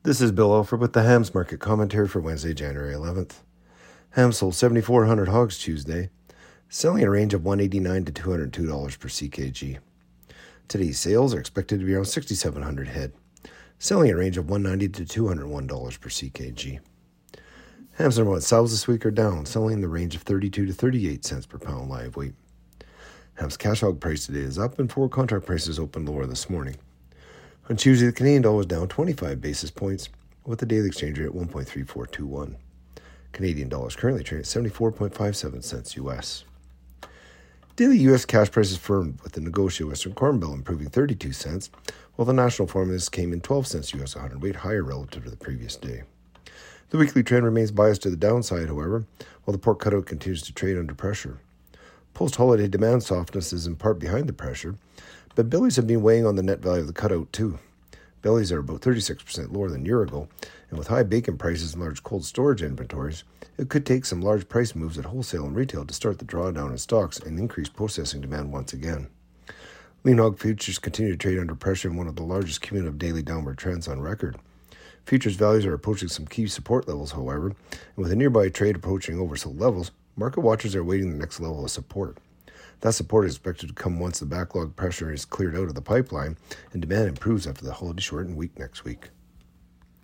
This is Bill Alford with the Hams Market Commentary for Wednesday, January 11th. Hams sold 7,400 hogs Tuesday, selling a range of $189 to $202 per CKG. Today's sales are expected to be around 6,700 head, selling a range of $190 to $201 per CKG. Hams number one sows this week are down, selling in the range of 32 to 38 cents per pound live weight. Hams cash hog price today is up, and forward contract prices opened lower this morning. On Tuesday, the Canadian dollar was down 25 basis points, with the daily exchange rate at 1.3421. Canadian dollar is currently trading at 74.57 cents U.S. Daily U.S. cash prices firmed, with the negotiated Western Corn Belt improving 32 cents, while the national farm came in 12 cents U.S. a hundredweight higher relative to the previous day. The weekly trend remains biased to the downside, however, while the pork cutout continues to trade under pressure. Post-holiday demand softness is in part behind the pressure, but bellies have been weighing on the net value of the cutout too. Bellies are about 36% lower than a year ago, and with high bacon prices and large cold storage inventories, it could take some large price moves at wholesale and retail to start the drawdown in stocks and increase processing demand once again. Lean hog futures continue to trade under pressure in one of the largest cumulative daily downward trends on record. Futures values are approaching some key support levels, however, and with a nearby trade approaching oversold levels, market watchers are awaiting the next level of support. That support is expected to come once the backlog pressure is cleared out of the pipeline and demand improves after the holiday shortened week next week.